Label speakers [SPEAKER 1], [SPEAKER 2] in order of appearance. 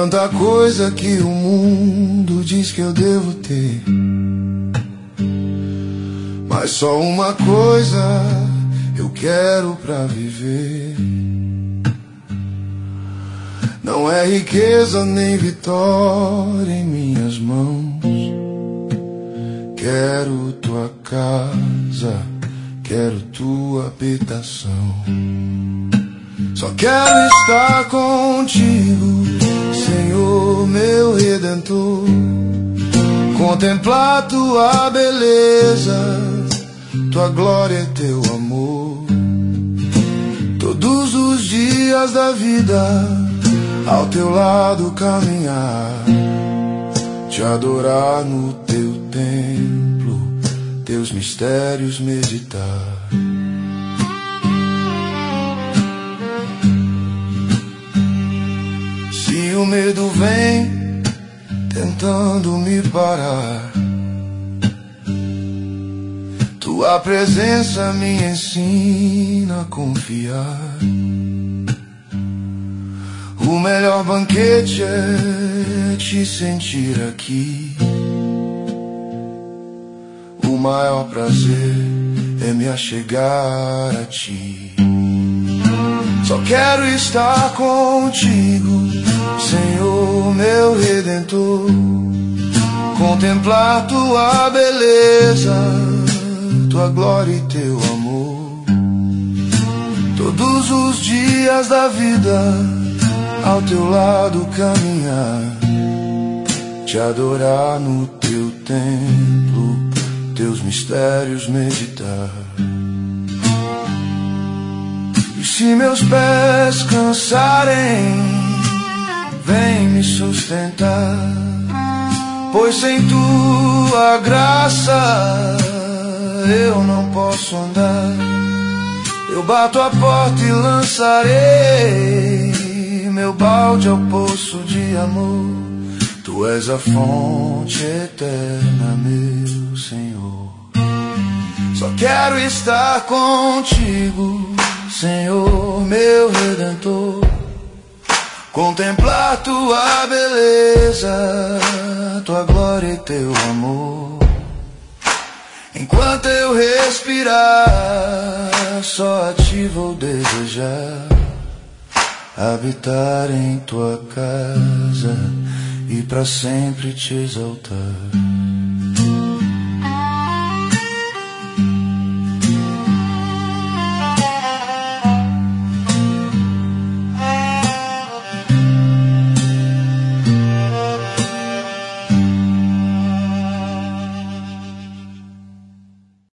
[SPEAKER 1] tanta coisa que o mundo diz que eu devo ter, mas só uma coisa eu quero pra viver. Não é riqueza nem vitória em minhas mãos. Quero tua casa, quero tua habitação. Só quero estar contigo, Senhor meu Redentor. Contemplar tua beleza, tua glória e teu amor. Todos os dias da vida, ao teu lado caminhar, te adorar no teu templo, teus mistérios meditar. Se o medo vem tentando me parar, tua presença me ensina a confiar. O melhor banquete é te sentir aqui. O maior prazer é me achegar a ti. Só quero estar contigo, Senhor meu Redentor. Contemplar tua beleza, tua glória e teu amor. Todos os dias da vida, ao teu lado caminhar, te adorar no teu templo, teus mistérios meditar. E se meus pés cansarem, vem me sustentar, pois sem tua graça eu não posso andar. Eu bato a porta e lançarei meu balde ao poço de amor. Tu és a fonte eterna, meu Senhor. Só quero estar contigo, Senhor meu Redentor. Contemplar tua beleza, tua glória e teu amor. Enquanto eu respirar, só a ti vou desejar. Habitar em tua casa e para sempre te exaltar.